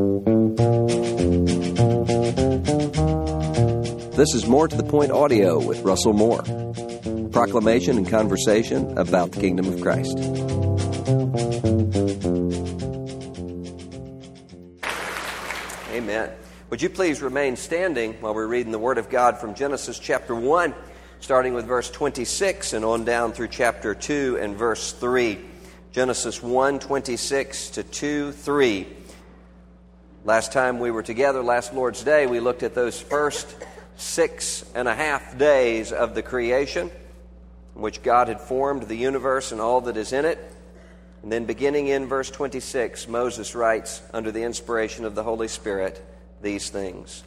This is More to the Point Audio with Russell Moore. Proclamation and conversation about the kingdom of Christ. Amen. Would you please remain standing while we're reading the Word of God from Genesis chapter 1, starting with verse 26 and on down through chapter 2 and verse 3. Genesis 1, 26 to 2, 3. Last time we were together, last Lord's Day, we looked at those first 6.5 days of the creation, in which God had formed the universe and all that is in it. And then beginning in verse 26, Moses writes, under the inspiration of the Holy Spirit, these things.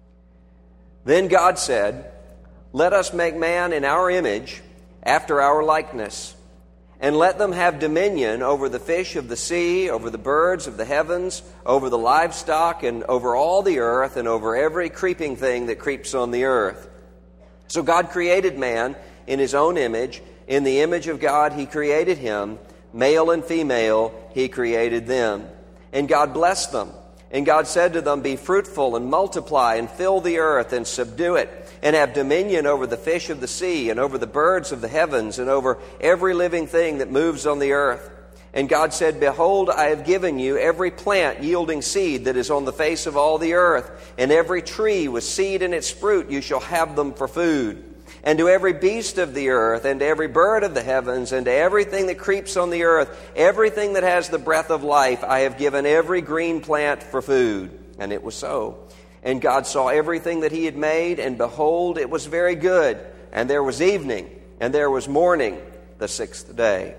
Then God said, "Let us make man in our image, after our likeness, and let them have dominion over the fish of the sea, over the birds of the heavens, over the livestock, and over all the earth, and over every creeping thing that creeps on the earth." So God created man in his own image. In the image of God he created him. Male and female he created them. And God blessed them. And God said to them, "Be fruitful and multiply and fill the earth and subdue it, and have dominion over the fish of the sea and over the birds of the heavens and over every living thing that moves on the earth." And God said, "Behold, I have given you every plant yielding seed that is on the face of all the earth, and every tree with seed in its fruit, you shall have them for food. And to every beast of the earth, and to every bird of the heavens, and to everything that creeps on the earth, everything that has the breath of life, I have given every green plant for food." And it was so. And God saw everything that he had made, and behold, it was very good. And there was evening, and there was morning, the sixth day.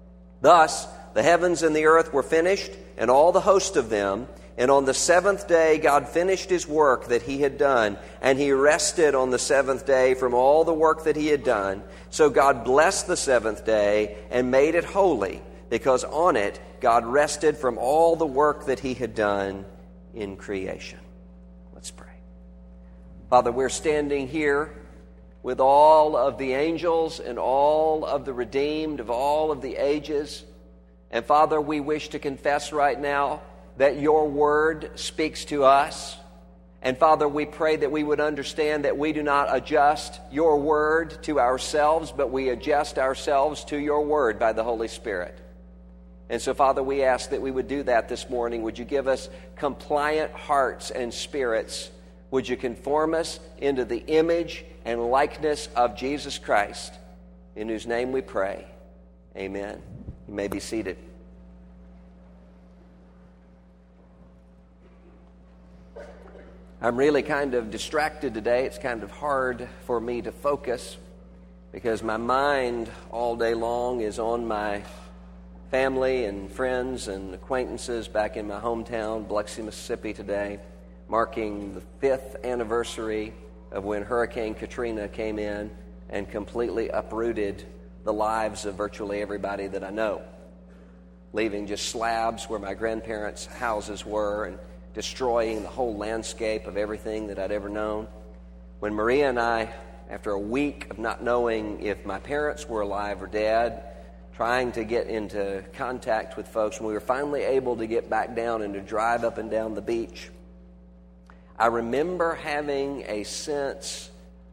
Thus the heavens and the earth were finished, and all the host of them. And on the seventh day God finished his work that he had done, and he rested on the seventh day from all the work that he had done. So God blessed the seventh day and made it holy, because on it God rested from all the work that he had done in creation. Let's pray. Father, we're standing here with all of the angels and all of the redeemed of all of the ages. And Father, we wish to confess right now that your word speaks to us. And Father, we pray that we would understand that we do not adjust your word to ourselves, but we adjust ourselves to your word by the Holy Spirit. And so, Father, we ask that we would do that this morning. Would you give us compliant hearts and spirits? Would you conform us into the image and likeness of Jesus Christ, in whose name we pray. Amen. You may be seated. I'm really kind of distracted today. It's kind of hard for me to focus because my mind all day long is on my family and friends and acquaintances back in my hometown, Biloxi, Mississippi today, marking the 5th anniversary of when Hurricane Katrina came in and completely uprooted the lives of virtually everybody that I know, leaving just slabs where my grandparents' houses were and destroying the whole landscape of everything that I'd ever known. When Maria and I, after a week of not knowing if my parents were alive or dead, trying to get into contact with folks, when we were finally able to get back down and to drive up and down the beach, I remember having a sense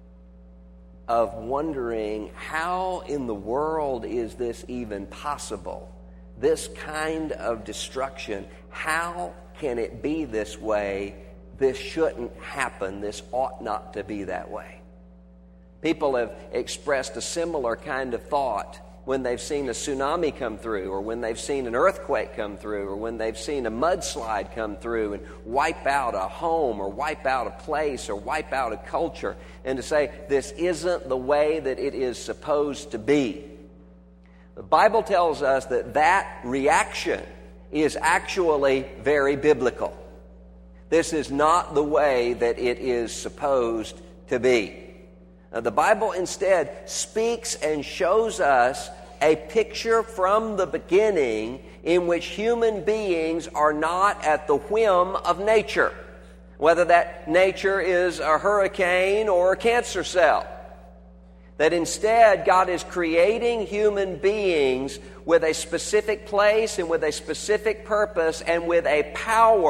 of wondering, how in the world is this even possible? This kind of destruction, how can it be this way? This shouldn't happen. This ought not to be that way. People have expressed a similar kind of thought when they've seen a tsunami come through, or when they've seen an earthquake come through, or when they've seen a mudslide come through and wipe out a home, or wipe out a place, or wipe out a culture, and to say, this isn't the way that it is supposed to be. The Bible tells us that that reaction is actually very biblical. This is not the way that it is supposed to be. Now, the Bible instead speaks and shows us a picture from the beginning in which human beings are not at the whim of nature, whether that nature is a hurricane or a cancer cell. That instead, God is creating human beings with a specific place and with a specific purpose and with a power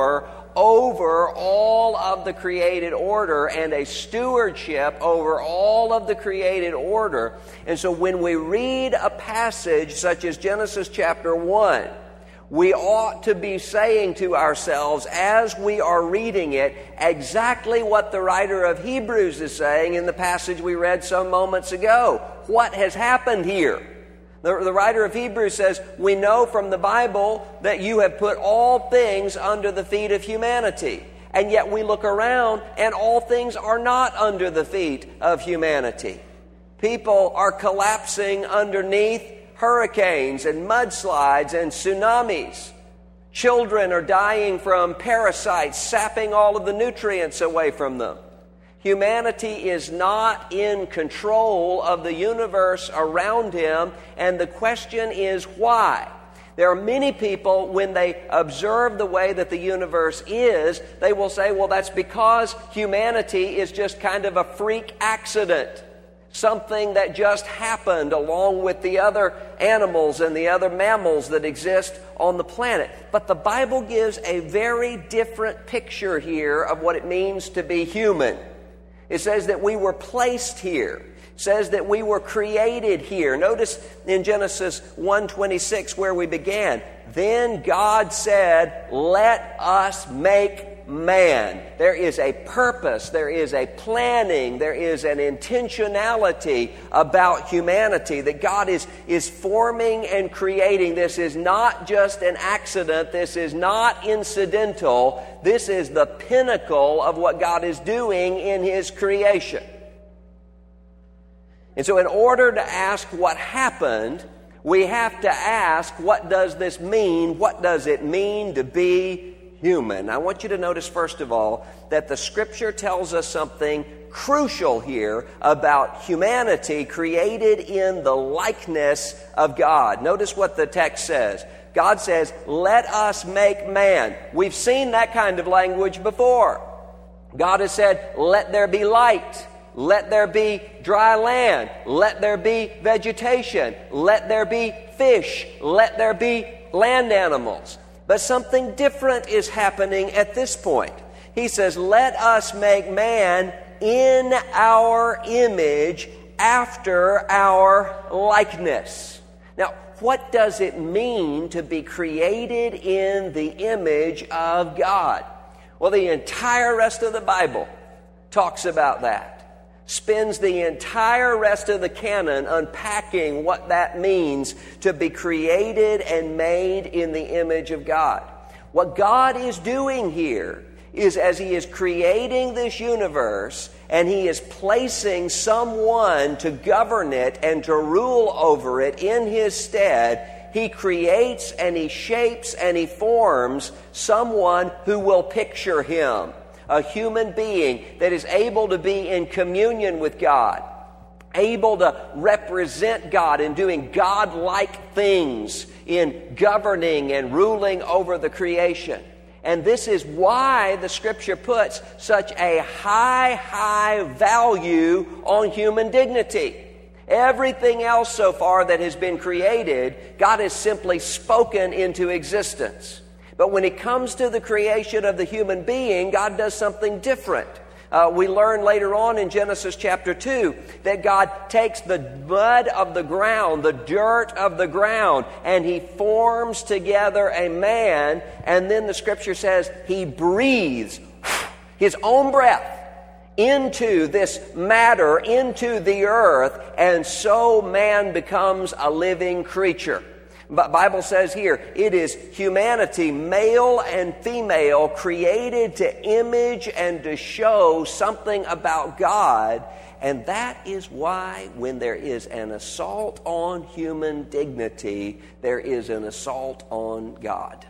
over all of the created order and a stewardship over all of the created order. And so when we read a passage such as Genesis chapter 1, we ought to be saying to ourselves as we are reading it exactly what the writer of Hebrews is saying in the passage we read some moments ago. What has happened here? The writer of Hebrews says, we know from the Bible that you have put all things under the feet of humanity. And yet we look around and all things are not under the feet of humanity. People are collapsing underneath hurricanes and mudslides and tsunamis. Children are dying from parasites, sapping all of the nutrients away from them. Humanity is not in control of the universe around him, and the question is why? There are many people, when they observe the way that the universe is, they will say, well, that's because humanity is just kind of a freak accident. Something that just happened along with the other animals and the other mammals that exist on the planet. But the Bible gives a very different picture here of what it means to be human. It says that we were placed here. It says that we were created here. Notice in Genesis 1:26 where we began. Then God said, let us make man. There is a purpose, there is a planning, there is an intentionality about humanity that God is forming and creating. This is not just an accident. This is not incidental. This is the pinnacle of what God is doing in His creation. And so in order to ask what happened, we have to ask, what does this mean? What does it mean to be human? I want you to notice, first of all, that the Scripture tells us something crucial here about humanity created in the likeness of God. Notice what the text says. God says, let us make man. We've seen that kind of language before. God has said, let there be light. Let there be dry land. Let there be vegetation. Let there be fish. Let there be land animals. But something different is happening at this point. He says, let us make man in our image, after our likeness. Now, what does it mean to be created in the image of God? Well, the entire rest of the Bible talks about that. Spends the entire rest of the canon unpacking what that means to be created and made in the image of God. What God is doing here is, as He is creating this universe and He is placing someone to govern it and to rule over it in His stead, He creates and He shapes and He forms someone who will picture Him. A human being that is able to be in communion with God, able to represent God in doing God-like things, in governing and ruling over the creation. And this is why the Scripture puts such a high value on human dignity. Everything else so far that has been created, God has simply spoken into existence. But when it comes to the creation of the human being, God does something different. We learn later on in Genesis chapter 2 that God takes the mud of the ground, the dirt of the ground, and He forms together a man, and then the Scripture says He breathes His own breath into this matter, into the earth, and so man becomes a living creature. But Bible says here, it is humanity, male and female, created to image and to show something about God. And that is why when there is an assault on human dignity, there is an assault on God.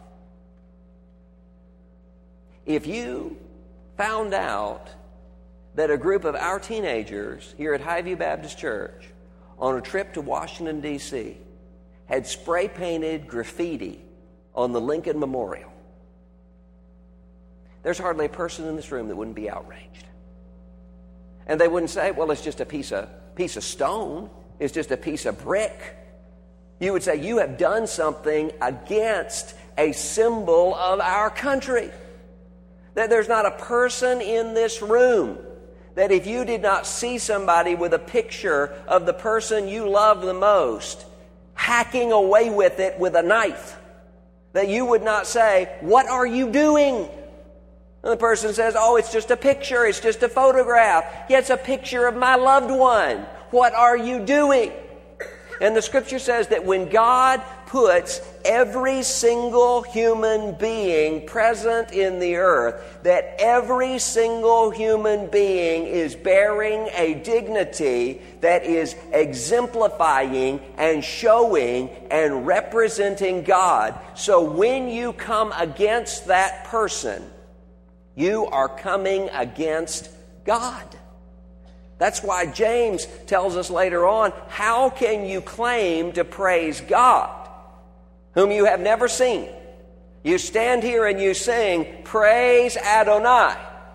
If you found out that a group of our teenagers here at Highview Baptist Church on a trip to Washington, D.C., had spray-painted graffiti on the Lincoln Memorial, there's hardly a person in this room that wouldn't be outraged. And they wouldn't say, well, it's just a piece of stone. It's just a piece of brick. You would say, you have done something against a symbol of our country. That there's not a person in this room that if you did not see somebody with a picture of the person you love the most hacking away with it with a knife, that you would not say, "What are you doing?" And the person says, "Oh, it's just a picture, it's just a photograph." "Yeah, it's a picture of my loved one. What are you doing?" And the Scripture says that when God puts every single human being present in the earth, that every single human being is bearing a dignity that is exemplifying and showing and representing God. So when you come against that person, you are coming against God. That's why James tells us later on, how can you claim to praise God, whom you have never seen? You stand here and you sing, "Praise Adonai,"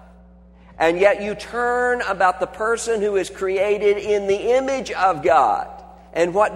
and yet you turn about the person who is created in the image of God. And what do?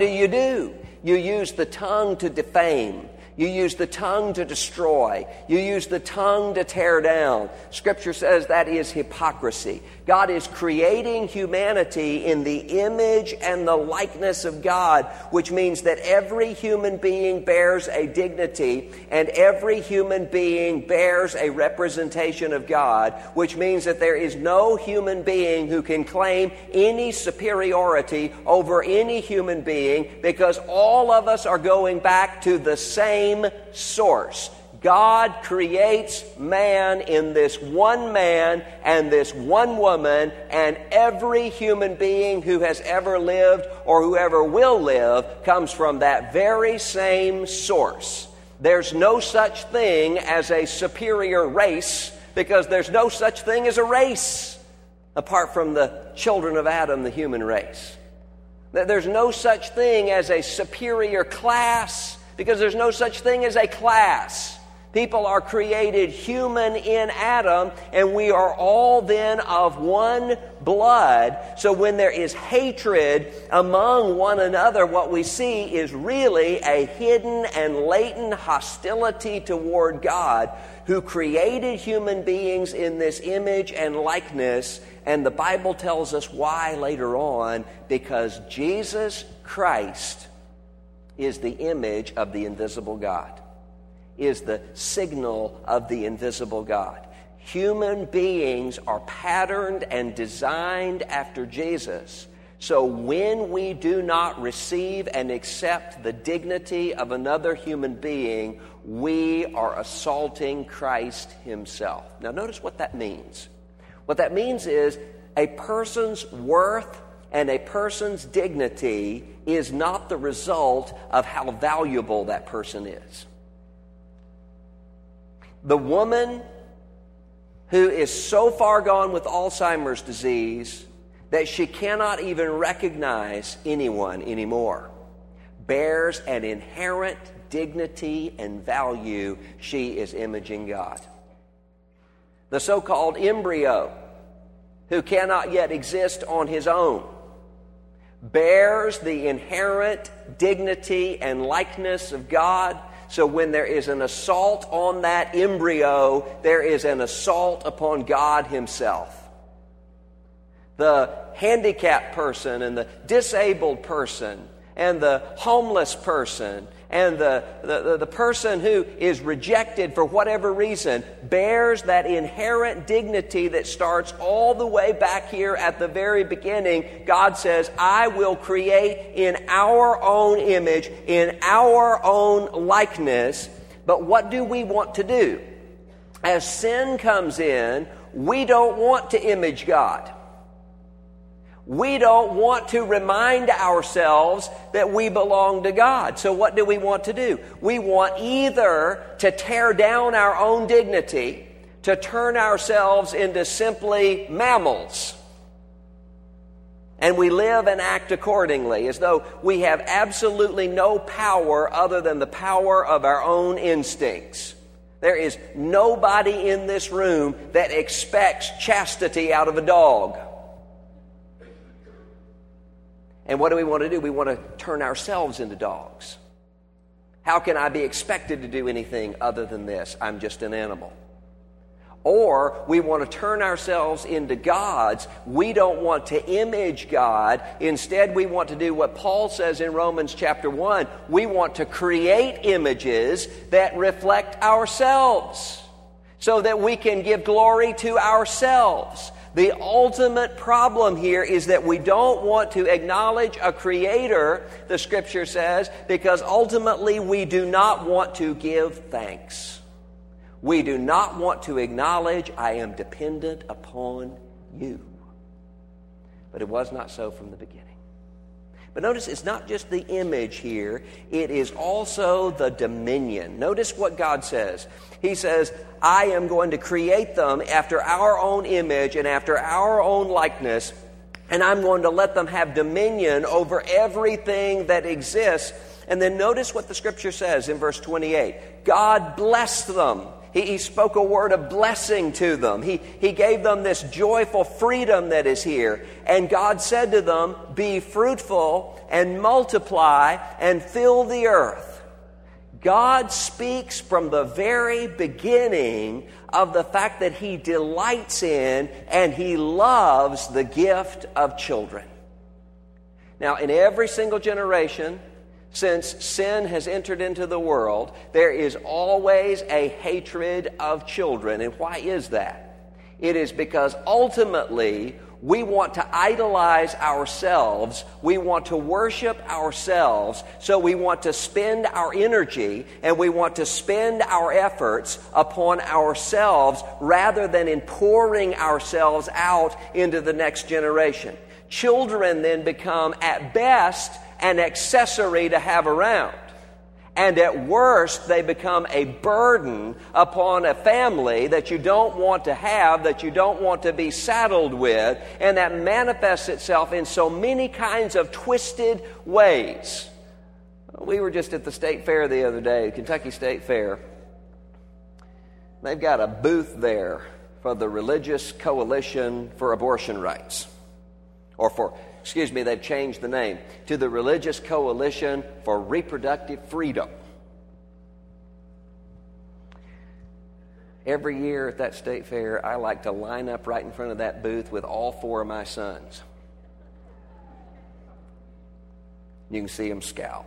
You use the tongue to defame. You use the tongue to destroy. You use the tongue to tear down. Scripture says that is hypocrisy. God is creating humanity in the image and the likeness of God, which means that every human being bears a dignity and every human being bears a representation of God, which means that there is no human being who can claim any superiority over any human being, because all of us are going back to the same source. God creates man in this one man and this one woman, and every human being who has ever lived or whoever will live comes from that very same source. There's no such thing as a superior race, because there's no such thing as a race apart from the children of Adam, the human race. There's no such thing as a superior class, because there's no such thing as a class. People are created human in Adam, and we are all then of one blood. So when there is hatred among one another, what we see is really a hidden and latent hostility toward God, who created human beings in this image and likeness. And the Bible tells us why later on, because Jesus Christ is the image of the invisible God, is the signal of the invisible God. Human beings are patterned and designed after Jesus. So when we do not receive and accept the dignity of another human being, we are assaulting Christ himself. Now notice what that means. What that means is a person's worth and a person's dignity is not the result of how valuable that person is. The woman who is so far gone with Alzheimer's disease that she cannot even recognize anyone anymore bears an inherent dignity and value. She is imaging God. The so-called embryo, who cannot yet exist on his own, bears the inherent dignity and likeness of God. So when there is an assault on that embryo, there is an assault upon God himself. The handicapped person and the disabled person and the homeless person and the person who is rejected for whatever reason bears that inherent dignity that starts all the way back here at the very beginning. God says, "I will create in our own image, in our own likeness." But what do we want to do? As sin comes in, we don't want to image God. We don't want to remind ourselves that we belong to God. So what do we want to do? We want either to tear down our own dignity, to turn ourselves into simply mammals, and we live and act accordingly, as though we have absolutely no power other than the power of our own instincts. There is nobody in this room that expects chastity out of a dog. And what do we want to do? We want to turn ourselves into dogs. How can I be expected to do anything other than this? I'm just an animal. or we want to turn ourselves into gods. We don't want to image God. Instead, we want to do what Paul says in Romans chapter 1. We want to create images that reflect ourselves so that we can give glory to ourselves. The ultimate problem here is that we don't want to acknowledge a creator, the Scripture says, because ultimately we do not want to give thanks. We do not want to acknowledge, I am dependent upon you. But it was not so from the beginning. But notice it's not just the image here, it is also the dominion. Notice what God says. He says, I am going to create them after our own image and after our own likeness, and I'm going to let them have dominion over everything that exists. And then notice what the Scripture says in verse 28. God blessed them. He spoke a word of blessing to them. He gave them this joyful freedom that is here. And God said to them, be fruitful and multiply and fill the earth. God speaks from the very beginning of the fact that He delights in and He loves the gift of children. Now, in every single generation, since sin has entered into the world, there is always a hatred of children. And why is that? It is because ultimately we want to idolize ourselves. We want to worship ourselves. So we want to spend our energy and we want to spend our efforts upon ourselves rather than in pouring ourselves out into the next generation. Children then become, at best, an accessory to have around. And at worst, they become a burden upon a family that you don't want to have, that you don't want to be saddled with, and that manifests itself in so many kinds of twisted ways. We were just at the state fair the other day, Kentucky State Fair. They've got a booth there for the Religious Coalition for Abortion Rights. They've changed the name to the Religious Coalition for Reproductive Freedom. Every year at that state fair, I like to line up right in front of that booth with all 4 of my sons. You can see them scowl.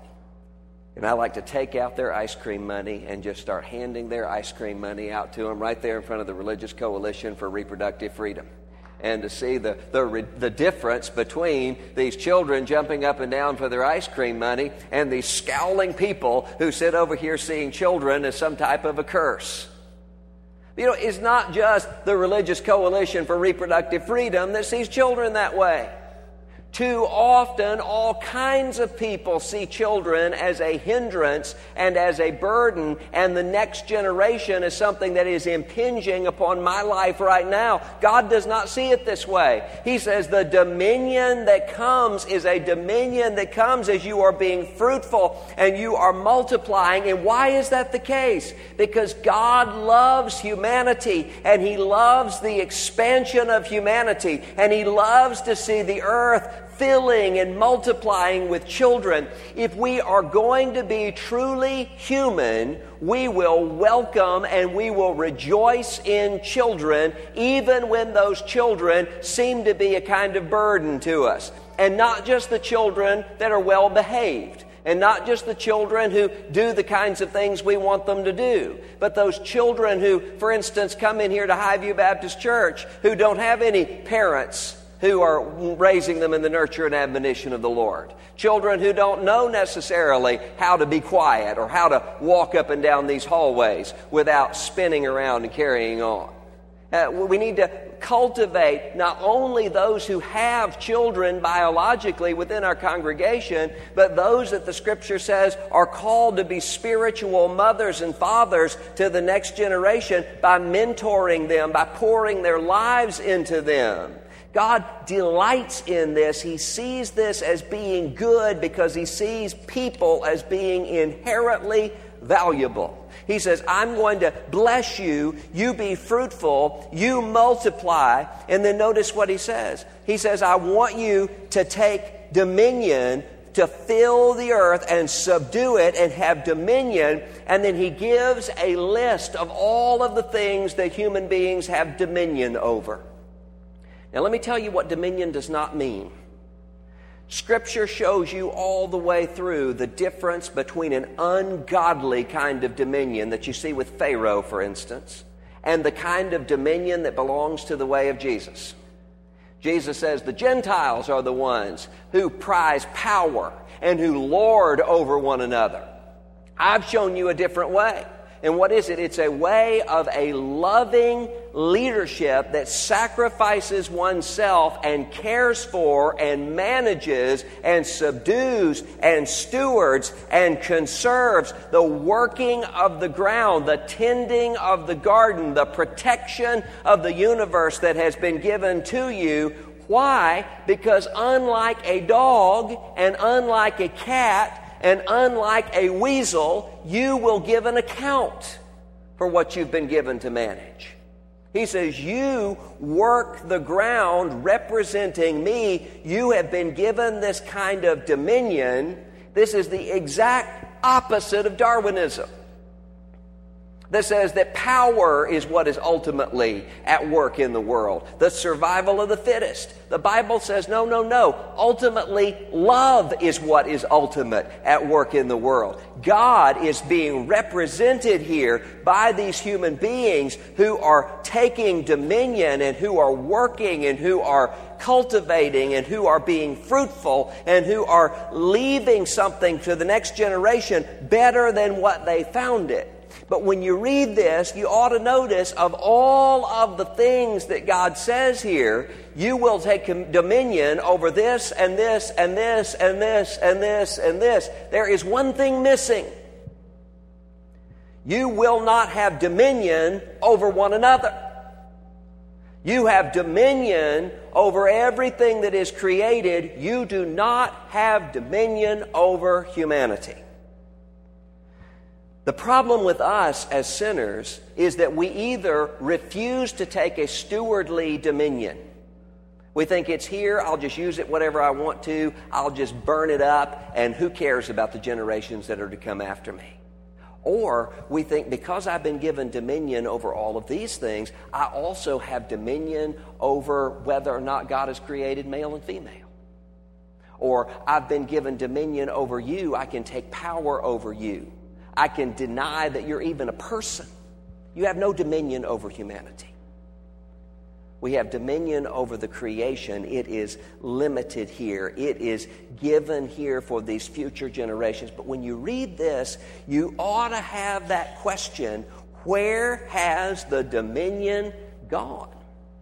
And I like to take out their ice cream money and just start handing their ice cream money out to them right there in front of the Religious Coalition for Reproductive Freedom. And to see the difference between these children jumping up and down for their ice cream money and these scowling people who sit over here seeing children as some type of a curse. You know, it's not just the Religious Coalition for Reproductive Freedom that sees children that way. Too often, all kinds of people see children as a hindrance and as a burden, and the next generation is something that is impinging upon my life right now. God does not see it this way. He says the dominion that comes is a dominion that comes as you are being fruitful and you are multiplying. And why is that the case? Because God loves humanity, and He loves the expansion of humanity, and He loves to see the earth filling and multiplying with children. If we are going to be truly human, we will welcome and we will rejoice in children, even when those children seem to be a kind of burden to us. And not just the children that are well behaved, and not just the children who do the kinds of things we want them to do, but those children who, for instance, come in here to Highview Baptist Church who don't have any parents who are raising them in the nurture and admonition of the Lord. Children who don't know necessarily how to be quiet or how to walk up and down these hallways without spinning around and carrying on. We need to cultivate not only those who have children biologically within our congregation, but those that the Scripture says are called to be spiritual mothers and fathers to the next generation by mentoring them, by pouring their lives into them. God delights in this. He sees this as being good because He sees people as being inherently valuable. He says, I'm going to bless you, you be fruitful, you multiply. And then notice what He says. He says, I want you to take dominion to fill the earth and subdue it and have dominion. And then he gives a list of all of the things that human beings have dominion over. Now let me tell you what dominion does not mean. Scripture shows you all the way through the difference between an ungodly kind of dominion that you see with Pharaoh, for instance, and the kind of dominion that belongs to the way of Jesus. Jesus says the Gentiles are the ones who prize power and who lord over one another. I've shown you a different way. And what is it? It's a way of a loving leadership that sacrifices oneself and cares for and manages and subdues and stewards and conserves the working of the ground, the tending of the garden, the protection of the universe that has been given to you. Why? Because unlike a dog and unlike a cat, and unlike a weasel, you will give an account for what you've been given to manage. He says, you work the ground representing me. You have been given this kind of dominion. This is the exact opposite of Darwinism, that says that power is what is ultimately at work in the world, the survival of the fittest. The Bible says, no. Ultimately, love is what is ultimate at work in the world. God is being represented here by these human beings who are taking dominion and who are working and who are cultivating and who are being fruitful and who are leaving something to the next generation better than what they found it. But when you read this, you ought to notice of all of the things that God says here, you will take dominion over this and this and this and this and this and this. There is one thing missing. You will not have dominion over one another. You have dominion over everything that is created. You do not have dominion over humanity. The problem with us as sinners is that we either refuse to take a stewardly dominion. We think it's here, I'll just use it whatever I want to, I'll just burn it up, and who cares about the generations that are to come after me? Or we think because I've been given dominion over all of these things, I also have dominion over whether or not God has created male and female. Or I've been given dominion over you, I can take power over you. I can deny that you're even a person. You have no dominion over humanity. We have dominion over the creation. It is limited here. It is given here for these future generations. But when you read this, you ought to have that question, where has the dominion gone?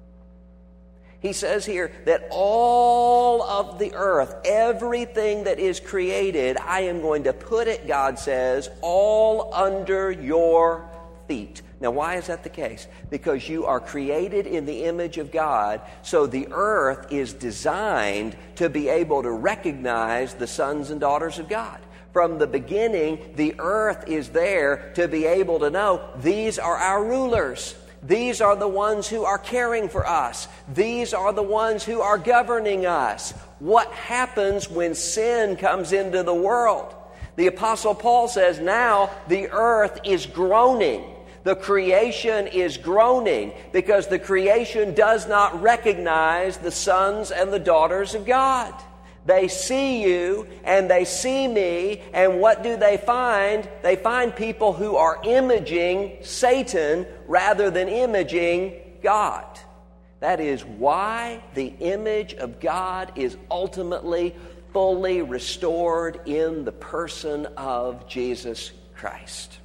He says here that all of the earth, everything that is created, I am going to put it, God says, all under your feet. Now, why is that the case? Because you are created in the image of God, so the earth is designed to be able to recognize the sons and daughters of God. From the beginning, the earth is there to be able to know these are our rulers. These are the ones who are caring for us. These are the ones who are governing us. What happens when sin comes into the world? The Apostle Paul says now the earth is groaning. The creation is groaning because the creation does not recognize the sons and the daughters of God. They see you and they see me, and what do they find? They find people who are imaging Satan rather than imaging God. That is why the image of God is ultimately fully restored in the person of Jesus Christ.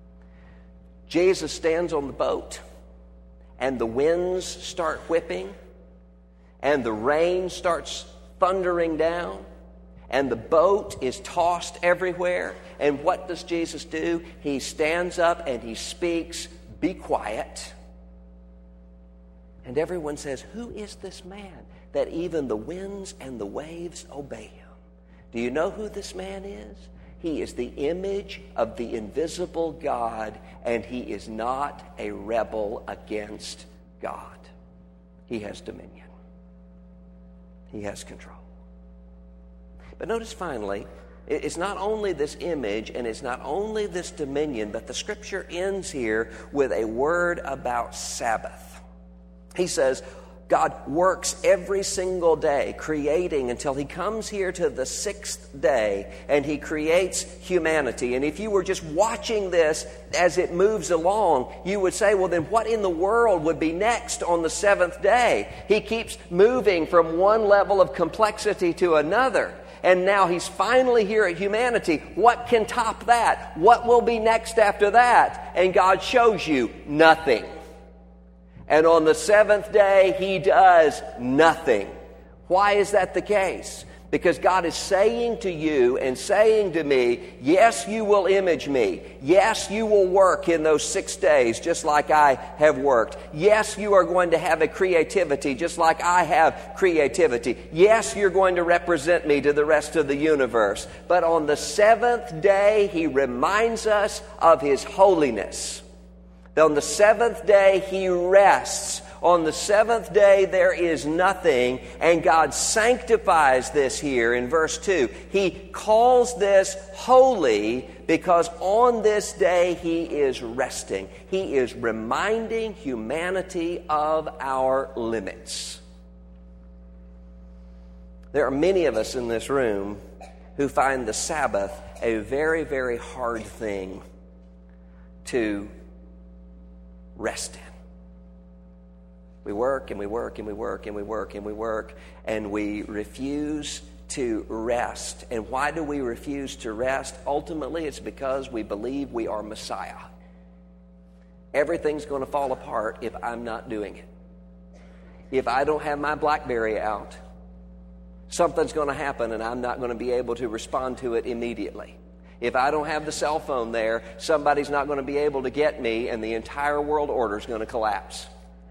Jesus stands on the boat, and the winds start whipping, and the rain starts thundering down, and the boat is tossed everywhere. And what does Jesus do? He stands up and he speaks, "Be quiet." And everyone says, "Who is this man that even the winds and the waves obey him?" Do you know who this man is? He is the image of the invisible God, and he is not a rebel against God. He has dominion. He has control. But notice finally, it's not only this image and it's not only this dominion, but the Scripture ends here with a word about Sabbath. He says, God works every single day, creating until He comes here to the sixth day, and He creates humanity. And if you were just watching this as it moves along, you would say, well, then what in the world would be next on the seventh day? He keeps moving from one level of complexity to another. And now He's finally here at humanity. What can top that? What will be next after that? And God shows you nothing. And on the seventh day, He does nothing. Why is that the case? Because God is saying to you and saying to me, yes, you will image me. Yes, you will work in those 6 days just like I have worked. Yes, you are going to have a creativity just like I have creativity. Yes, you're going to represent me to the rest of the universe. But on the seventh day, He reminds us of His holiness. On the seventh day, He rests. On the seventh day, there is nothing, and God sanctifies this here in verse 2. He calls this holy because on this day, He is resting. He is reminding humanity of our limits. There are many of us in this room who find the Sabbath a very, very hard thing to rest in. We work and we work and we work and we work and we work and we refuse to rest. And why do we refuse to rest? Ultimately, it's because we believe we are Messiah. Everything's going to fall apart if I'm not doing it. If I don't have my BlackBerry out, something's going to happen and I'm not going to be able to respond to it immediately. If I don't have the cell phone there, somebody's not going to be able to get me and the entire world order is going to collapse.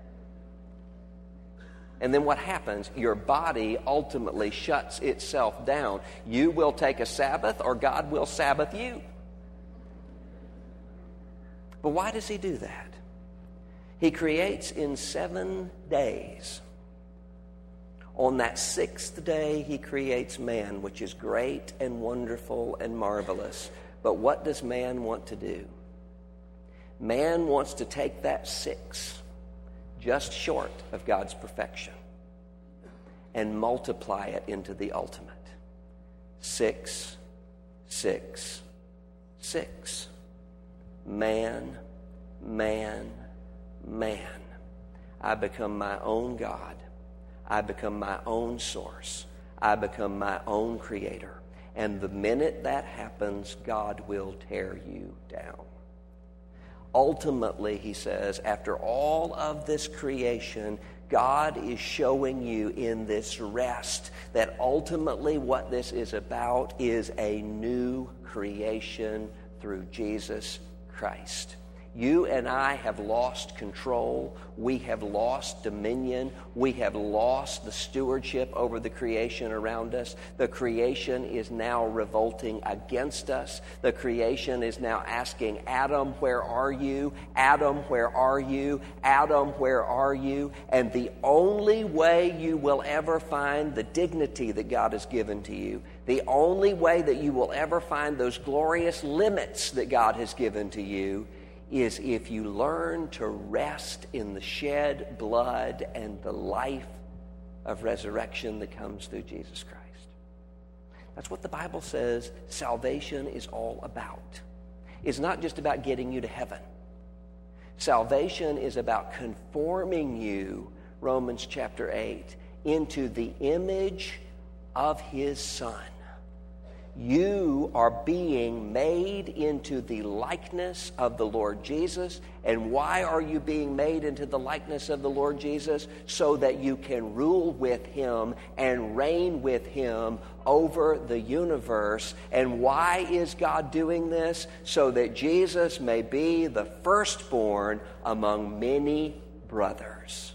And then what happens? Your body ultimately shuts itself down. You will take a Sabbath or God will Sabbath you. But why does He do that? He creates in 7 days. On that sixth day, He creates man, which is great and wonderful and marvelous. But what does man want to do? Man wants to take that 6, just short of God's perfection, and multiply it into the ultimate. 6, 6, 6. Man, man, man. I become my own God. I become my own source. I become my own creator. And the minute that happens, God will tear you down. Ultimately, He says, after all of this creation, God is showing you in this rest that ultimately what this is about is a new creation through Jesus Christ. You and I have lost control. We have lost dominion. We have lost the stewardship over the creation around us. The creation is now revolting against us. The creation is now asking, Adam, where are you? Adam, where are you? Adam, where are you? And the only way you will ever find the dignity that God has given to you, the only way that you will ever find those glorious limits that God has given to you, is if you learn to rest in the shed blood and the life of resurrection that comes through Jesus Christ. That's what the Bible says salvation is all about. It's not just about getting you to heaven. Salvation is about conforming you, Romans chapter 8, into the image of His Son. You are being made into the likeness of the Lord Jesus. And why are you being made into the likeness of the Lord Jesus? So that you can rule with Him and reign with Him over the universe. And why is God doing this? So that Jesus may be the firstborn among many brothers.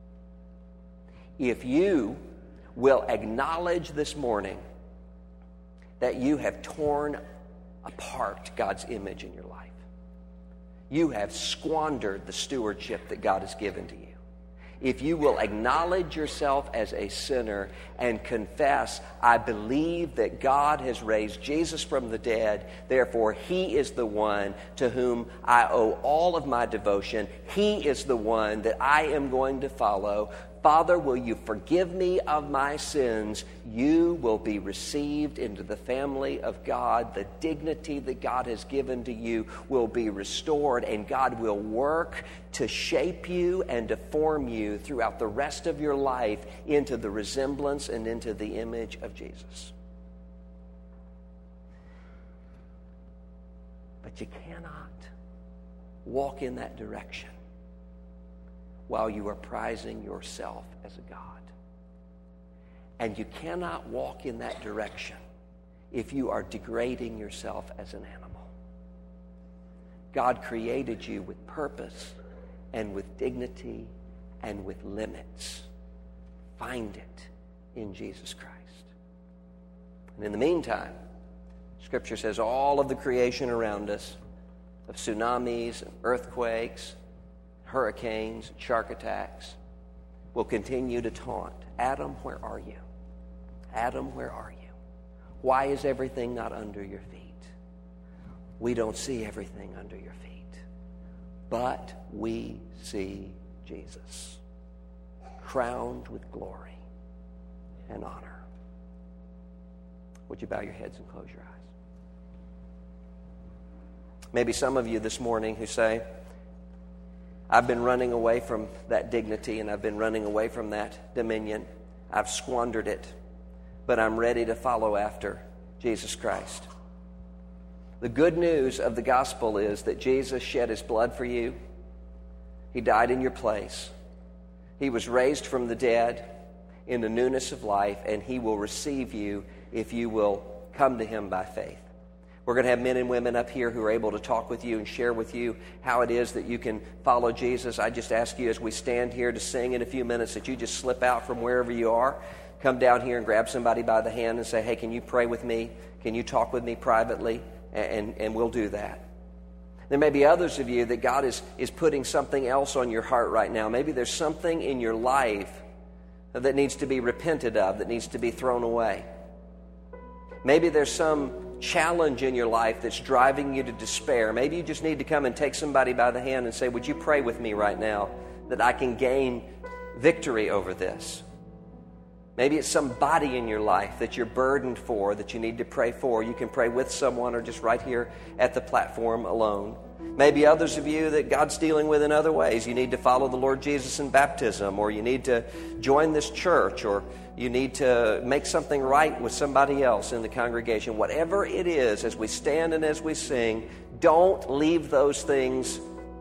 If you will acknowledge this morning that you have torn apart God's image in your life. You have squandered the stewardship that God has given to you. if you will acknowledge yourself as a sinner and confess, I believe that God has raised Jesus from the dead, therefore He is the one to whom I owe all of my devotion. He is the one that I am going to follow. Father, will you forgive me of my sins? You will be received into the family of God. The dignity that God has given to you will be restored, and God will work to shape you and to form you throughout the rest of your life into the resemblance and into the image of Jesus. But you cannot walk in that direction while you are prizing yourself as a God. And you cannot walk in that direction if you are degrading yourself as an animal. God created you with purpose and with dignity and with limits. Find it in Jesus Christ. And in the meantime, Scripture says all of the creation around us, of tsunamis and earthquakes, hurricanes, shark attacks, will continue to taunt. Adam, where are you? Adam, where are you? Why is everything not under your feet? We don't see everything under your feet, but we see Jesus, crowned with glory and honor. Would you bow your heads and close your eyes? Maybe some of you this morning who say, I've been running away from that dignity and I've been running away from that dominion. I've squandered it, but I'm ready to follow after Jesus Christ. The good news of the gospel is that Jesus shed His blood for you. He died in your place. He was raised from the dead in the newness of life, and He will receive you if you will come to Him by faith. We're going to have men and women up here who are able to talk with you and share with you how it is that you can follow Jesus. I just ask you as we stand here to sing in a few minutes that you just slip out from wherever you are, come down here and grab somebody by the hand and say, hey, can you pray with me? Can you talk with me privately? And we'll do that. There may be others of you that God is putting something else on your heart right now. Maybe there's something in your life that needs to be repented of, that needs to be thrown away. Maybe there's some challenge in your life that's driving you to despair. Maybe you just need to come and take somebody by the hand and say, would you pray with me right now that I can gain victory over this? Maybe it's somebody in your life that you're burdened for, that you need to pray for. You can pray with someone or just right here at the platform alone. Maybe others of you that God's dealing with in other ways. You need to follow the Lord Jesus in baptism, or you need to join this church, or you need to make something right with somebody else in the congregation. Whatever it is, as we stand and as we sing, don't leave those things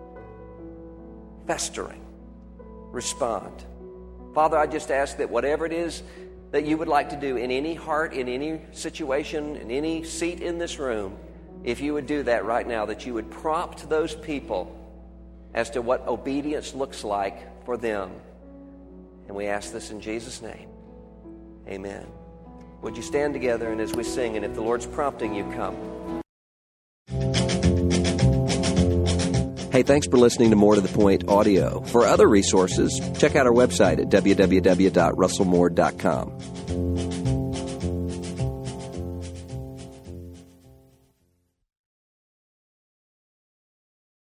festering. Respond. Father, I just ask that whatever it is that you would like to do in any heart, in any situation, in any seat in this room, if you would do that right now, that you would prompt those people as to what obedience looks like for them. And we ask this in Jesus' name. Amen. Would you stand together, and as we sing, and if the Lord's prompting you, come. Hey, thanks for listening to More to the Point audio. For other resources, check out our website at www.russellmoore.com.